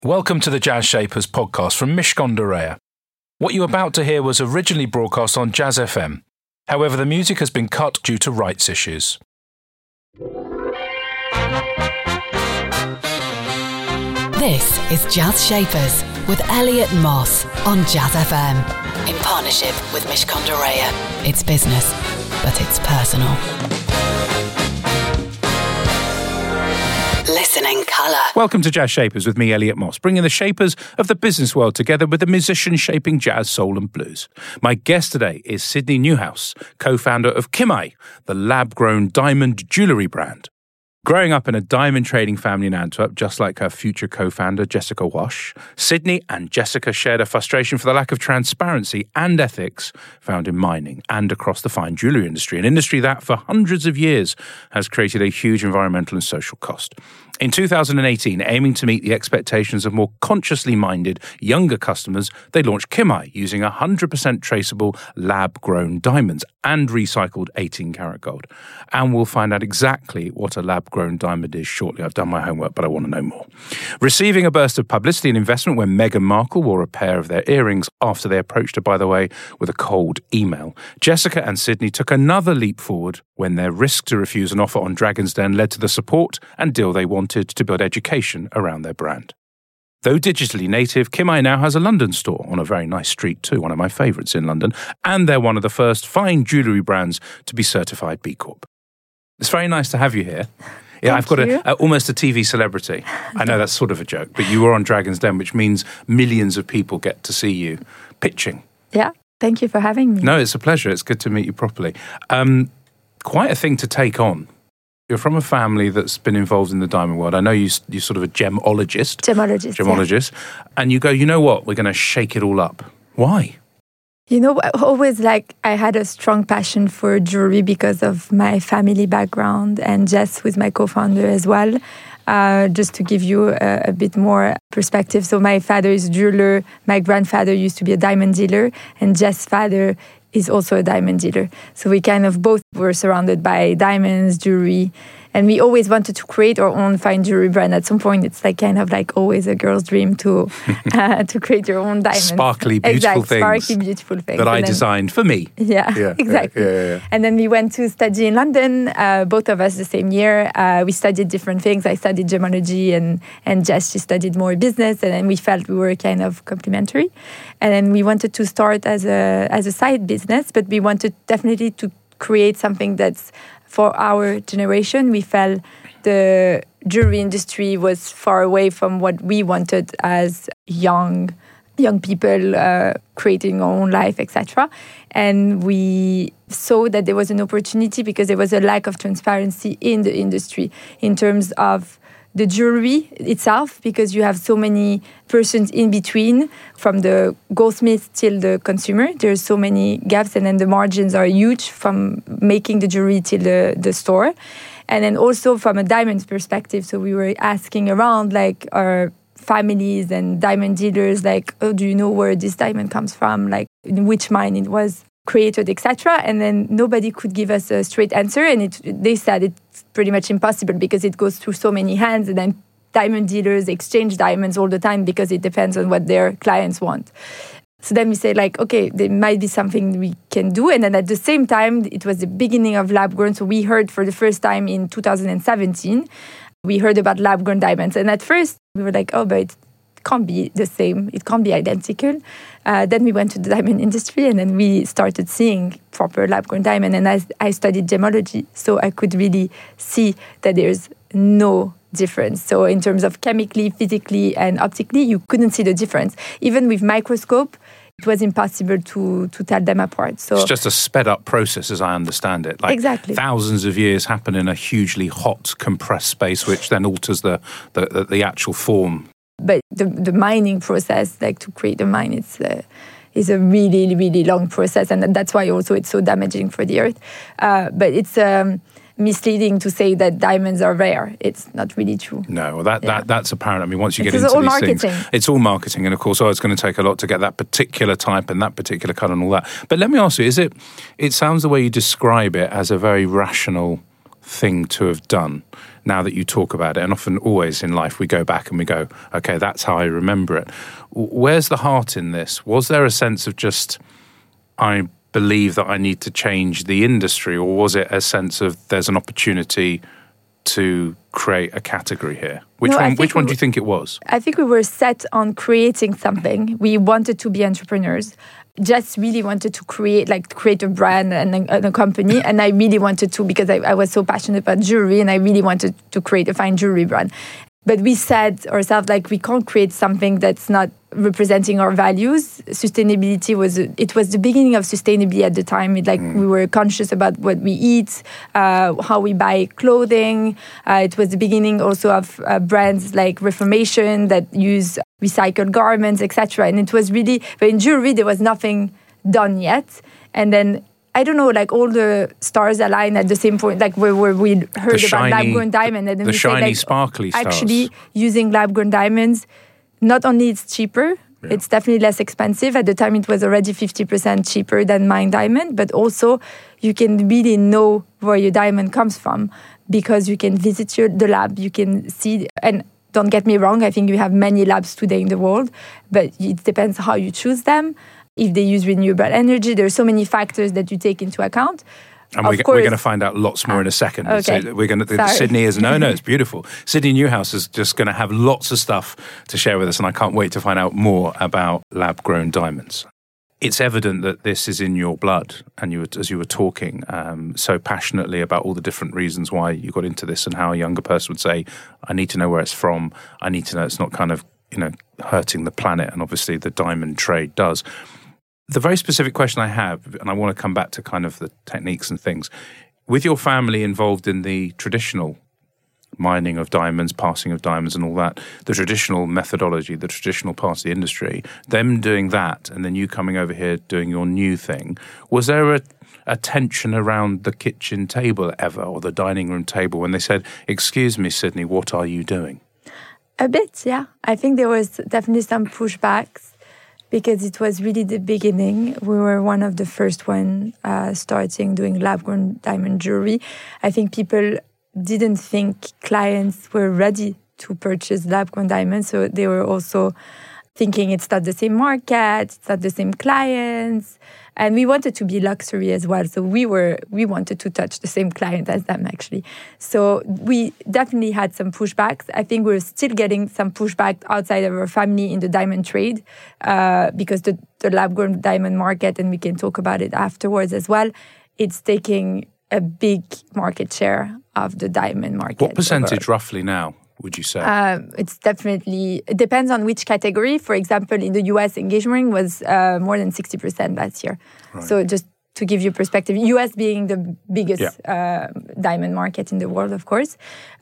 Welcome to the Jazz Shapers podcast from Mishcon de Reya. What you're about to hear was originally broadcast on Jazz FM. However, the music has been cut due to rights issues. This is Jazz Shapers with Elliot Moss on Jazz FM. In partnership with Mishcon de Reya. It's business, but it's personal. Listening colour. Welcome to Jazz Shapers with me, Elliot Moss, bringing the shapers of the business world together with the musicians shaping jazz, soul and blues. My guest today is Sydney Newhouse, co-founder of Kimai, the lab-grown diamond jewellery brand. Growing up in a diamond trading family in Antwerp, just like her future co-founder, Jessica Wash, Sydney and Jessica shared a frustration for the lack of transparency and ethics found in mining and across the fine jewellery industry, an industry that for hundreds of years has created a huge environmental and social cost. In 2018, aiming to meet the expectations of more consciously minded, younger customers, they launched Kimai using 100% traceable lab-grown diamonds and recycled 18-karat gold. And we'll find out exactly what a lab-grown diamond is shortly. I've done my homework, but I want to know more. Receiving a burst of publicity and investment when Meghan Markle wore a pair of their earrings after they approached her, by the way, with a cold email, Jessica and Sydney took another leap forward when their risk to refuse an offer on Dragon's Den led to the support and deal they wanted to build education around their brand. Though digitally native, Kimai now has a London store on a very nice street too, one of my favourites in London, and they're one of the first fine jewellery brands to be certified B Corp. It's very nice to have you here. Yeah, I've got almost a TV celebrity. I know that's sort of a joke, but you were on Dragon's Den, which means millions of people get to see you pitching. Yeah, thank you for having me. No, it's a pleasure. It's good to meet you properly. Quite a thing to take on. You're from a family that's been involved in the diamond world. I know you're sort of a gemologist. Gemologist. Yeah. And you go, you know what? We're going to shake it all up. Why? You know, always I had a strong passion for jewelry because of my family background, and Jess, who is my co-founder as well. Just to give you a bit more perspective. So my father is a jeweler. My grandfather used to be a diamond dealer, and Jess' father is also a diamond dealer. So we kind of both were surrounded by diamonds, jewelry, and we always wanted to create our own fine jewelry brand. At some point, it's always a girl's dream to create your own diamonds. Sparkly, beautiful things that I designed for me. Yeah, exactly. Yeah. And then we went to study in London, both of us the same year. We studied different things. I studied gemology, and Jess, she studied more business, and then we felt we were kind of complementary. And then we wanted to start as a side business, but we wanted definitely to create something that's for our generation. We felt the jewelry industry was far away from what we wanted as young people creating our own life, etc. And we saw that there was an opportunity because there was a lack of transparency in the industry in terms of the jewelry itself, because you have so many persons in between, from the goldsmith till the consumer. There's so many gaps, and then the margins are huge from making the jewelry till the store. And then also from a diamond perspective, so we were asking around our families and diamond dealers, oh, do you know where this diamond comes from? In which mine it was created, etc. And then nobody could give us a straight answer, and they said it's pretty much impossible because it goes through so many hands, and then diamond dealers exchange diamonds all the time because it depends on what their clients want. So then we say okay, there might be something we can do. And then at the same time, it was the beginning of lab-grown. So we heard for the first time in 2017, we heard about lab-grown diamonds. And at first we were oh, but it can't be the same. It can't be identical. Then we went to the diamond industry, and then we started seeing proper lab-grown diamond. And I studied gemology, so I could really see that there's no difference. So in terms of chemically, physically, and optically, you couldn't see the difference. Even with microscope, it was impossible to tell them apart. So it's just a sped-up process, as I understand it. Exactly. Thousands of years happen in a hugely hot, compressed space, which then alters the actual form. But the mining process, to create the mine, is a really, really long process, and that's why also it's so damaging for the earth. But it's misleading to say that diamonds are rare. It's not really true. No, that's apparent. I mean, once you get into these things, it's all marketing, and of course, it's going to take a lot to get that particular type and that particular colour and all that. But let me ask you: it sounds the way you describe it as a very rational thing to have done now that you talk about it? And often, always in life, we go back and we go, okay, that's how I remember it. Where's the heart in this? Was there a sense of just, I believe that I need to change the industry, or was it a sense of there's an opportunity to create a category here? Which one do you think it was? I think we were set on creating something. We wanted to be entrepreneurs. Just really wanted to create a brand and a company. And I really wanted to, because I was so passionate about jewelry, and I really wanted to create a fine jewelry brand. But we said ourselves, we can't create something that's not representing our values. Sustainability was the beginning of sustainability at the time. We were conscious about what we eat, how we buy clothing. It was the beginning also of brands like Reformation that use recycled garments, etc. And it was really, but in jewelry, there was nothing done yet. And then, I don't know, all the stars aligned at the same point, where we heard about lab-grown diamond. And then the shiny, sparkly stars. Actually, using lab-grown diamonds, not only it's cheaper, it's definitely less expensive. At the time, it was already 50% cheaper than mined diamond, but also you can really know where your diamond comes from, because you can visit the lab, you can see, and don't get me wrong, I think you have many labs today in the world, but it depends how you choose them. If they use renewable energy, there are so many factors that you take into account. And we're going to find out lots more in a second. Okay. So we're going to. Sydney is it's beautiful. Sydney Newhouse is just going to have lots of stuff to share with us, and I can't wait to find out more about lab-grown diamonds. It's evident that this is in your blood, and as you were talking so passionately about all the different reasons why you got into this, and how a younger person would say, "I need to know where it's from. I need to know it's not kind of hurting the planet," and obviously the diamond trade does. The very specific question I have, and I want to come back to kind of the techniques and things, with your family involved in the traditional mining of diamonds, passing of diamonds and all that, the traditional methodology, the traditional part of the industry, them doing that and then you coming over here doing your new thing, was there a tension around the kitchen table ever, or the dining room table, when they said, "Excuse me, Sydney, what are you doing?" A bit, yeah. I think there was definitely some pushbacks, because it was really the beginning. We were one of the first one starting doing lab-grown diamond jewelry. I think people didn't think clients were ready to purchase lab-grown diamonds, so they were also thinking it's not the same market, it's not the same clients. And we wanted to be luxury as well. So we wanted to touch the same client as them, actually. So we definitely had some pushbacks. I think we're still getting some pushback outside of our family in the diamond trade, because the lab-grown diamond market, and we can talk about it afterwards as well, it's taking a big market share of the diamond market. What percentage roughly now, would you say? It depends on which category. For example, in the US, engagement ring was more than 60% last year. Right. So just to give you perspective, US being the biggest diamond market in the world, of course.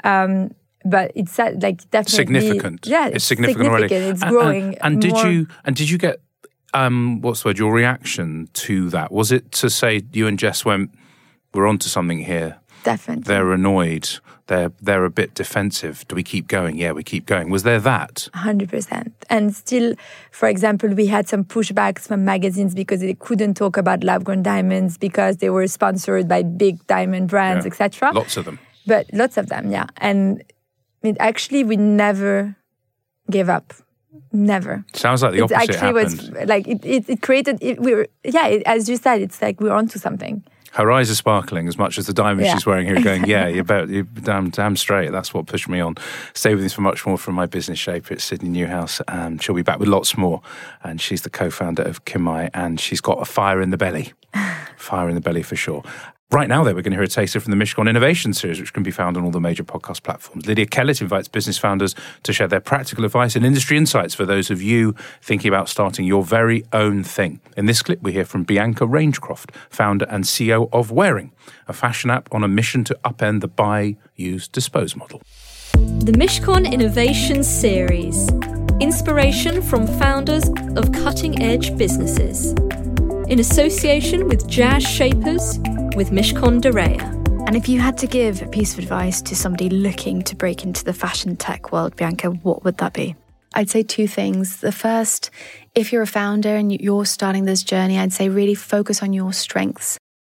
But it's definitely significant. Yeah, it's significant already. It's growing. And did you get what's the word? Your reaction to that, was it to say you and Jess went, "We're onto something here"? Definitely. They're annoyed. They're a bit defensive. Do we keep going? Yeah, we keep going. Was there that? 100%. And still, for example, we had some pushbacks from magazines because they couldn't talk about lab-grown diamonds because they were sponsored by big diamond brands, etc. Lots of them. But lots of them, yeah. And we never gave up. Never. Sounds like the opposite happened. It created. As you said, it's like we're onto something. Her eyes are sparkling as much as the diamond she's wearing here, going, you're damn straight. That's what pushed me on. Stay with us for much more from my business shaper at Sydney Newhouse. She'll be back with lots more. And she's the co-founder of Kimai, and she's got a fire in the belly. Fire in the belly for sure. Right now, though, we're going to hear a taster from the Mishcon Innovation Series, which can be found on all the major podcast platforms. Lydia Kellett invites business founders to share their practical advice and industry insights for those of you thinking about starting your very own thing. In this clip, we hear from Bianca Rangecroft, founder and CEO of Wearing, a fashion app on a mission to upend the buy, use, dispose model. The Mishcon Innovation Series. Inspiration from founders of cutting-edge businesses. In association with Jazz Shapers, with Mishcon de Reya. And if you had to give a piece of advice to somebody looking to break into the fashion tech world, Bianca, what would that be? I'd say two things. The first, if you're a founder and you're starting this journey, I'd say really focus on your strengths.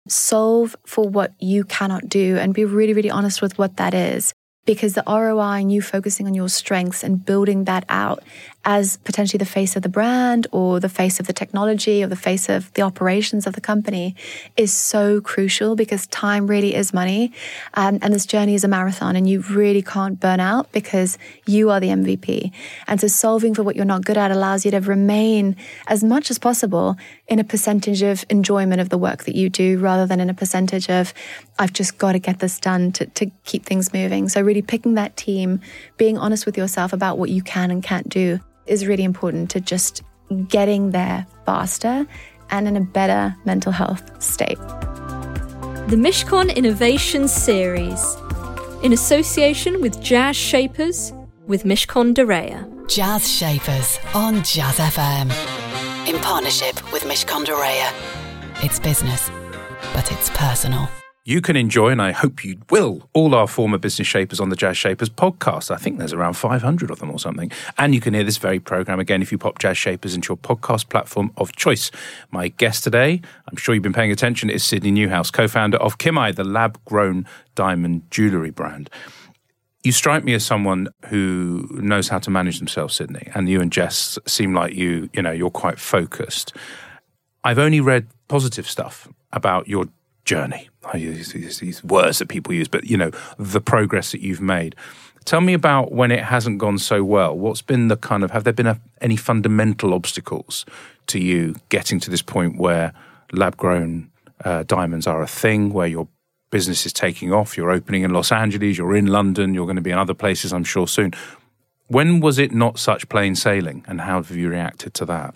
solve for what you cannot do and be really, really honest with what that is. Because the ROI and you focusing on your strengths and building that out as potentially the face of the brand or the face of the technology or the face of the operations of the company is so crucial, because time really is money. And this journey is a marathon, and you really can't burn out because you are the MVP. And so solving for what you're not good at allows you to remain as much as possible in a percentage of enjoyment of the work that you do, rather than in a percentage of, I've just got to get this done to keep things moving. So really picking that team, being honest with yourself about what you can and can't do is really important to just getting there faster and in a better mental health state. The Mishcon Innovation Series, in association with Jazz Shapers with Mishcon de Reya. Jazz Shapers on Jazz FM. In partnership with Mishcon de Reya. It's business, but it's personal. You can enjoy, and I hope you will, all our former business shapers on the Jazz Shapers podcast. I think there's around 500 of them or something. And you can hear this very program again if you pop Jazz Shapers into your podcast platform of choice. My guest today, I'm sure you've been paying attention, is Sydney Newhouse, co-founder of Kimai, the lab-grown diamond jewellery brand. You strike me as someone who knows how to manage themselves, Sydney, and you and Jess seem like you're quite focused. I've only read positive stuff about your journey. I use these words that people use, but the progress that you've made. Tell me about when it hasn't gone so well. What's been the have there been any fundamental obstacles to you getting to this point where lab-grown diamonds are a thing, where your business is taking off, you're opening in Los Angeles, you're in London, you're going to be in other places, I'm sure, soon. When was it not such plain sailing, and how have you reacted to that?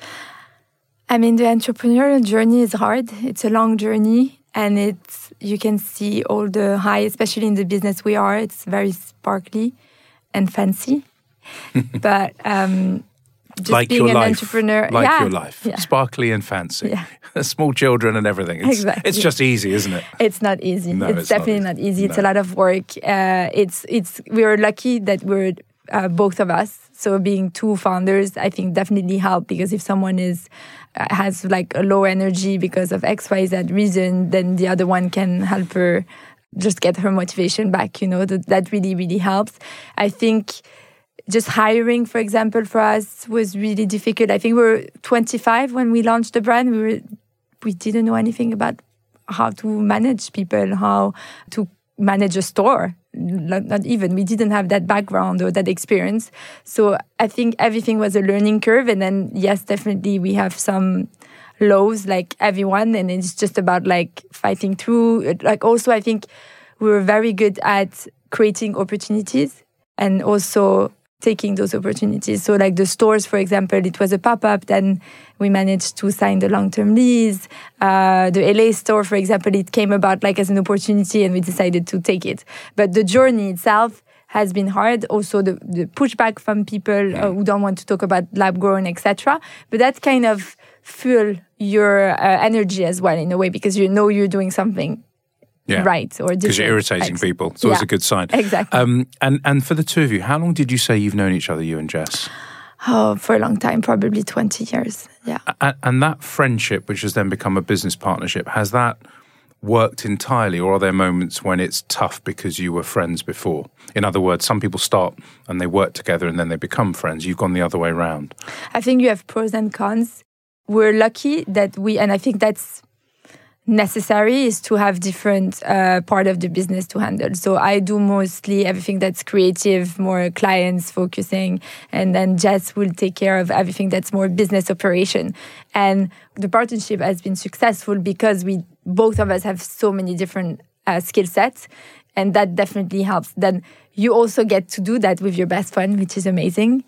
I mean, the entrepreneurial journey is hard. It's a long journey, and you can see all the high, especially in the business we are. It's very sparkly and fancy. But just like being an life, entrepreneur, your life, sparkly and fancy, small children and everything. Exactly. It's just easy, isn't it? It's not easy. No, it's definitely not easy. It's a lot of work. We're lucky that we're both of us. So being two founders, I think definitely helped, because if someone has like a low energy because of X, Y, Z reason, then the other one can help her just get her motivation back. That really, really helps. I think just hiring, for example, for us was really difficult. I think we were 25 when we launched the brand. We didn't know anything about how to manage people, how to manage a store. Not even. We didn't have that background or that experience. So I think everything was a learning curve. And then, yes, definitely we have some lows like everyone. And it's just about like fighting through. Like also, I think we were very good at creating opportunities and also taking those opportunities. So like the stores, for example, it was a pop-up, then we managed to sign the long-term lease. The LA store, for example, it came about like as an opportunity and we decided to take it. But the journey itself has been hard. Also the pushback from people who don't want to talk about lab-grown, etc. But that kind of fuel your energy as well in a way, because you're doing something right or different. Because you're irritating people. It's always a good sign. Exactly. And for the two of you, how long did you say you've known each other, you and Jess? Oh, for a long time, probably 20 years. Yeah. And that friendship, which has then become a business partnership, has that worked entirely, or are there moments when it's tough because you were friends before? In other words, some people start and they work together and then they become friends. You've gone the other way around. I think you have pros and cons. We're lucky that and I think that's necessary, is to have different part of the business to handle. So I do mostly everything that's creative, more clients focusing, and then Jess will take care of everything that's more business operation. And the partnership has been successful because both of us have so many different skill sets, and that definitely helps. Then you also get to do that with your best friend, which is amazing.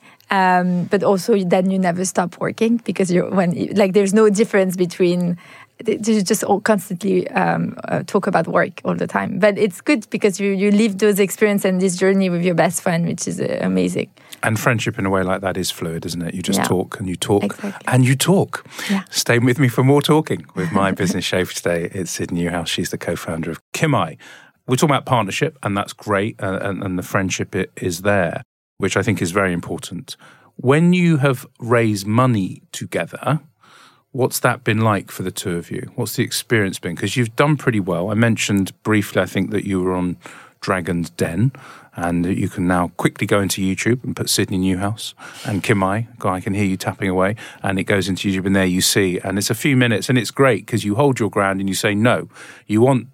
But also then you never stop working, because there's no difference between. They just all constantly talk about work all the time. But it's good because you live those experiences and this journey with your best friend, which is amazing. And friendship in a way like that is fluid, isn't it? You just talk and you talk exactly. and you talk. Yeah. Stay with me for more talking with my business shaper today. It's Sydney Newhouse. She's the co-founder of Kimai. We're talking about partnership, and that's great. And the friendship is there, which I think is very important. When you have raised money together, What's that been like for the two of you? What's the experience been? Because you've done pretty well. I mentioned briefly, I think, that you were on Dragon's Den, and you can now quickly go into YouTube and put Sydney Newhouse and Kimai. I can hear you tapping away, and it goes into YouTube, and there you see. And it's a few minutes, and it's great because you hold your ground and you say, no, you want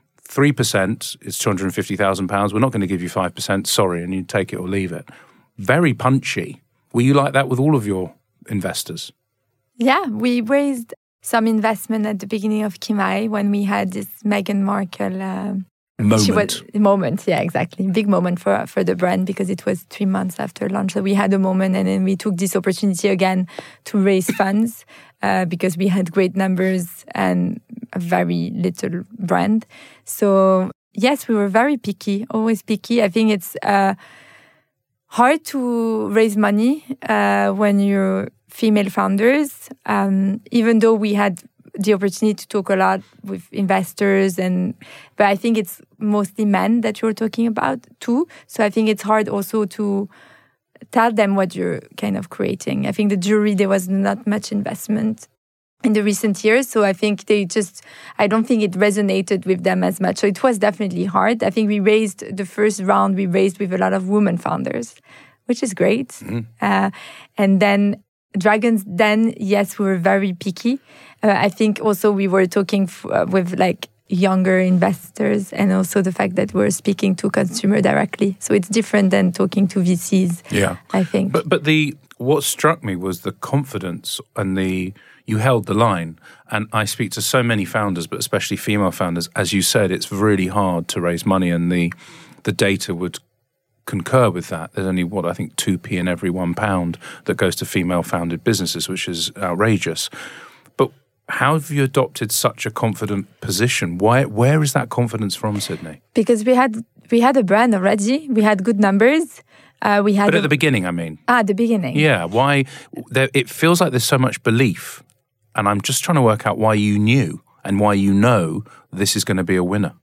3%, it's £250,000. We're not going to give you 5%, sorry, and you take it or leave it. Very punchy. Were you like that with all of your investors? Yeah, we raised some investment at the beginning of Kimai when we had this Meghan Markle moment. Yeah, exactly. Big moment for the brand because it was 3 months after launch. So we had a moment, and then we took this opportunity again to raise funds because we had great numbers and a very little brand. So yes, we were very picky, always picky. I think it's hard to raise money when you're female founders, even though we had the opportunity to talk a lot with investors, but I think it's mostly men that you're talking about too. So I think it's hard also to tell them what you're kind of creating. I think the jury, there was not much investment in the recent years. So I think I don't think it resonated with them as much. So it was definitely hard. I think the first round we raised with a lot of women founders, which is great. Mm-hmm. And then Dragon's Den, yes, we were very picky. I think also we were talking with like younger investors, and also the fact that we're speaking to consumer directly. So it's different than talking to VCs. Yeah, I think. But what struck me was the confidence and you held the line. And I speak to so many founders, but especially female founders. As you said, it's really hard to raise money, and the data would concur with that. There's only, I think 2p in every £1 that goes to female-founded businesses, which is outrageous. But how have you adopted such a confident position? Where is that confidence from, Sydney? Because we had a brand already. We had good numbers. But at the beginning, I mean. The beginning. Yeah. Why? It feels like there's so much belief, and I'm just trying to work out why you knew and why you know this is going to be a winner.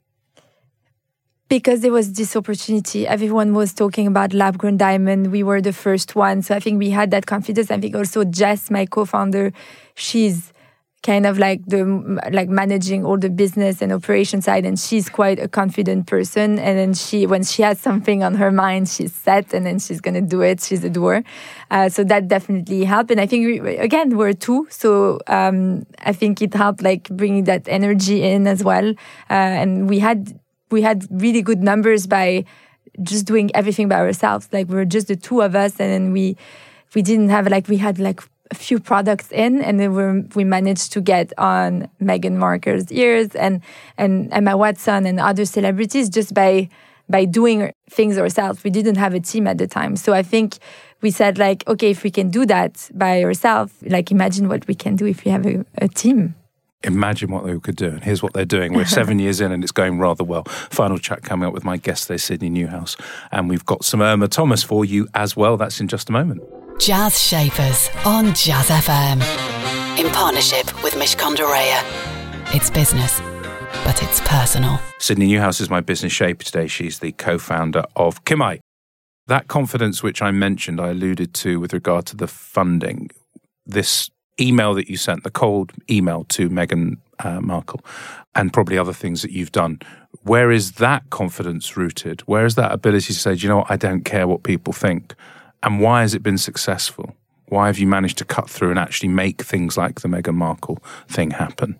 Because there was this opportunity. Everyone was talking about lab-grown diamond. We were the first one. So I think we had that confidence. I think also Jess, my co-founder, she's kind of like managing all the business and operation side, and she's quite a confident person. And then when she has something on her mind, she's set, and then she's going to do it. She's a doer. So that definitely helped. And I think, we're two. So I think it helped like bringing that energy in as well. And we had really good numbers by just doing everything by ourselves. Like we were just the two of us, and then we didn't have we had a few products in, and then we managed to get on Meghan Markle's ears and Emma Watson and other celebrities just by doing things ourselves. We didn't have a team at the time, so I think we said okay, if we can do that by ourselves, imagine what we can do if we have a team. Imagine what they could do. And here's what they're doing. We're 7 years in and it's going rather well. Final chat coming up with my guest today, Sydney Newhouse. And we've got some Irma Thomas for you as well. That's in just a moment. Jazz Shapers on Jazz FM. In partnership with Mishcon de Reya. It's business, but it's personal. Sydney Newhouse is my business shaper today. She's the co-founder of Kimai. That confidence which I mentioned, I alluded to with regard to the funding. This email that you sent, the cold email to Meghan Markle, and probably other things that you've done. Where is that confidence rooted? Where is that ability to say, do you know what, I don't care what people think? And why has it been successful? Why have you managed to cut through and actually make things like the Meghan Markle thing happen?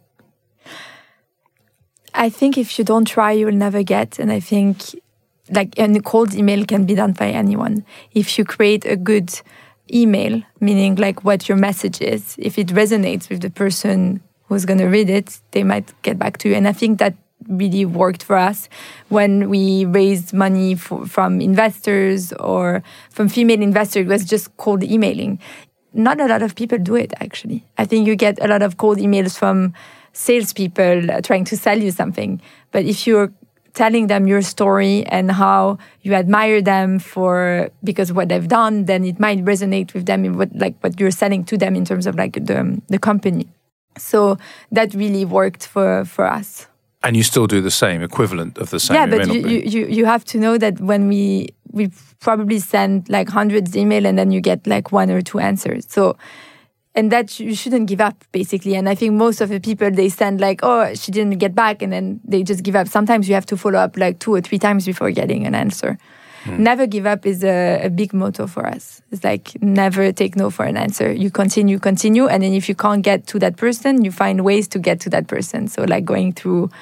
I think if you don't try, you'll never get. And I think a cold email can be done by anyone. If you create a good email, meaning what your message is, if it resonates with the person who's going to read it, they might get back to you. And I think that really worked for us when we raised money from investors or from female investors. It was just cold emailing. Not a lot of people do it, actually. I think you get a lot of cold emails from salespeople trying to sell you something. But if you're telling them your story and how you admire them because of what they've done, then it might resonate with them in what you're selling to them in terms of the company. So that really worked for us. And you still do the same, equivalent of the same. Yeah, but you have to know that when we probably send hundreds of email and then you get 1 or 2 answers. So And that you shouldn't give up, basically. And I think most of the people, they stand like, oh, she didn't get back, and then they just give up. Sometimes you have to follow up like 2 or 3 times before getting an answer. Never give up is a big motto for us. It's like never take no for an answer. You continue. And then if you can't get to that person, you find ways to get to that person. So like going through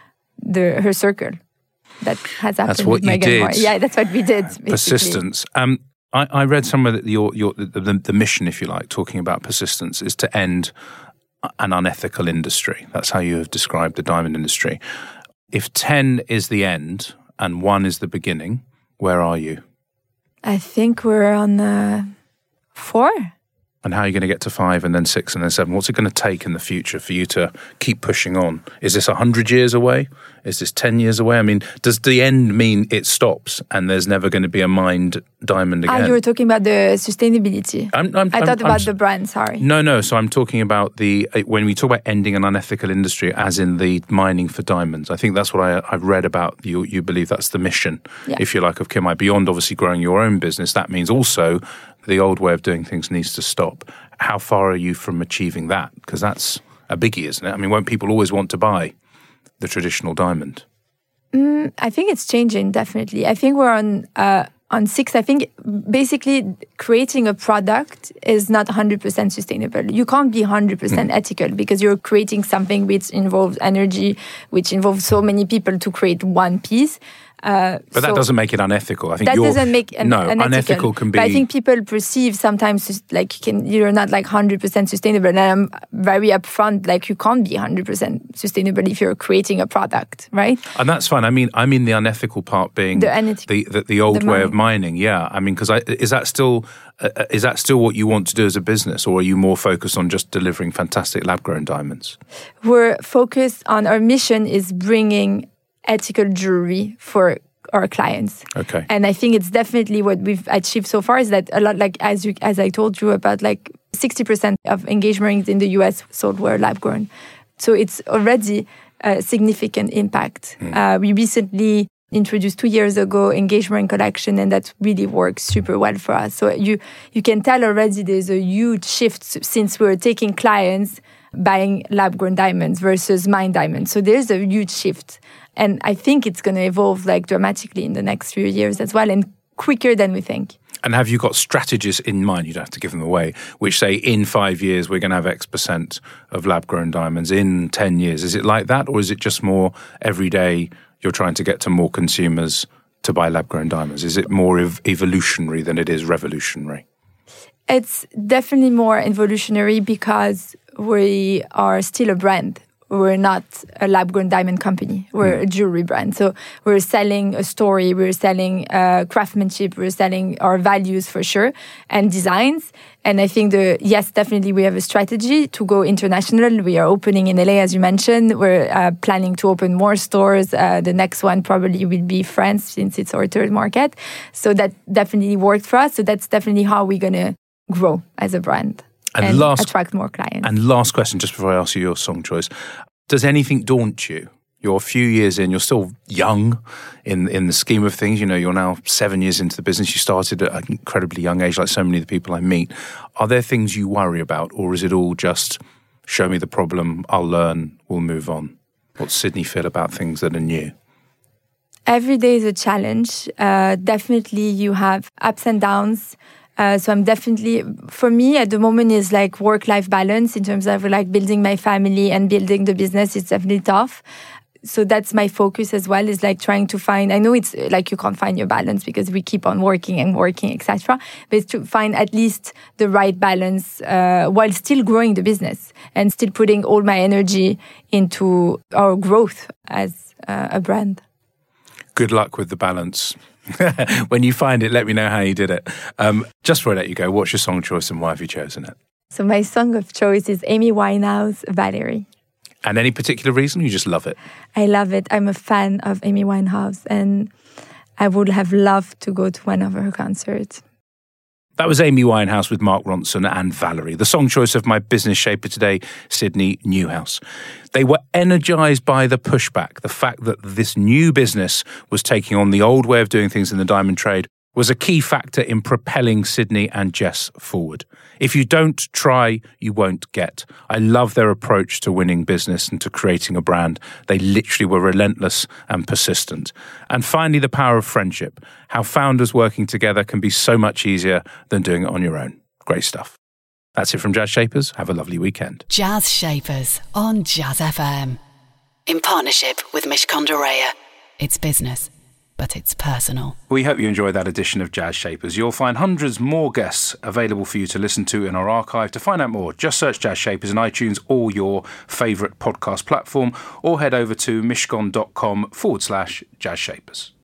her circle. That has happened. That's what you did. Yeah, that's what we did. Basically. Persistence. I read somewhere that the mission, if you like, talking about persistence, is to end an unethical industry. That's how you have described the diamond industry. If 10 is the end and 1 is the beginning, where are you? I think we're on 4. And how are you going to get to 5 and then 6 and then 7? What's it going to take in the future for you to keep pushing on? Is this 100 years away? Is this 10 years away? I mean, does the end mean it stops and there's never going to be a mined diamond again? You were talking about the sustainability. I thought about the brand, sorry. No. So I'm talking about when we talk about ending an unethical industry, as in the mining for diamonds. I think that's what I've read about. You believe that's the mission, if you like, of Kimai. Beyond obviously growing your own business, that means also the old way of doing things needs to stop. How far are you from achieving that? Because that's a biggie, isn't it? I mean, won't people always want to buy the traditional diamond? I think it's changing, definitely. I think we're on 6. I think basically creating a product is not 100% sustainable. You can't be 100% ethical because you're creating something which involves energy, which involves so many people to create one piece. But that doesn't make it unethical. I think that doesn't make unethical can be. But I think people perceive sometimes like you're not like 100% sustainable. And I'm very upfront, like you can't be 100% sustainable if you're creating a product, right? And that's fine. I mean the unethical part being the old way of mining. Yeah, I mean, because is that still what you want to do as a business, or are you more focused on just delivering fantastic lab-grown diamonds? We're focused on our mission is bringing ethical jewelry for our clients. Okay. And I think it's definitely what we've achieved so far is that a lot, like as I told you about, like 60% of engagement rings in the US sold were lab grown. So it's already a significant impact. We recently introduced 2 years ago engagement ring collection, and that really works super well for us. So you can tell already there's a huge shift since we're taking clients buying lab-grown diamonds versus mined diamonds. So there's a huge shift. And I think it's going to evolve like dramatically in the next few years as well, and quicker than we think. And have you got strategies in mind, you don't have to give them away, which say in 5 years we're going to have X% of lab-grown diamonds, in 10 years? Is it like that, or is it just more every day you're trying to get to more consumers to buy lab-grown diamonds? Is it more evolutionary than it is revolutionary? It's definitely more evolutionary because we are still a brand. We're not a lab-grown diamond company. We're a jewelry brand. So we're selling a story, we're selling craftsmanship, we're selling our values for sure, and designs. And I think yes, definitely we have a strategy to go international. We are opening in LA, as you mentioned. We're planning to open more stores. The next one probably will be France, since it's our 3rd market. So that definitely worked for us. So that's definitely how we're going to grow as a brand. And attract more clients. And last question, just before I ask you your song choice. Does anything daunt you? You're a few years in, you're still young in the scheme of things. You know, you're now 7 years into the business. You started at an incredibly young age, like so many of the people I meet. Are there things you worry about, or is it all just show me the problem, I'll learn, we'll move on? What's Sydney feel about things that are new? Every day is a challenge. Definitely you have ups and downs. So I'm definitely, for me at the moment, is like work-life balance in terms of like building my family and building the business. It's definitely tough. So that's my focus as well, is like trying to find, I know it's like you can't find your balance because we keep on working, etc. But it's to find at least the right balance while still growing the business and still putting all my energy into our growth as a brand. Good luck with the balance. When you find it, let me know how you did it. Just before I let you go, what's your song choice and why have you chosen it? So my song of choice is Amy Winehouse, Valerie. And any particular reason? You just love it? I love it. I'm a fan of Amy Winehouse, and I would have loved to go to one of her concerts. That was Amy Winehouse with Mark Ronson and Valerie. The song choice of my business shaper today, Sydney Newhouse. They were energised by the pushback, the fact that this new business was taking on the old way of doing things in the diamond trade was a key factor in propelling Sydney and Jess forward. If you don't try, you won't get. I love their approach to winning business and to creating a brand. They literally were relentless and persistent. And finally, the power of friendship. How founders working together can be so much easier than doing it on your own. Great stuff. That's it from Jazz Shapers. Have a lovely weekend. Jazz Shapers on Jazz FM. In partnership with Mishcon de Reya. It's business, but it's personal. We hope you enjoyed that edition of Jazz Shapers. You'll find hundreds more guests available for you to listen to in our archive. To find out more, just search Jazz Shapers in iTunes or your favourite podcast platform, or head over to mishcon.com/Jazz Shapers.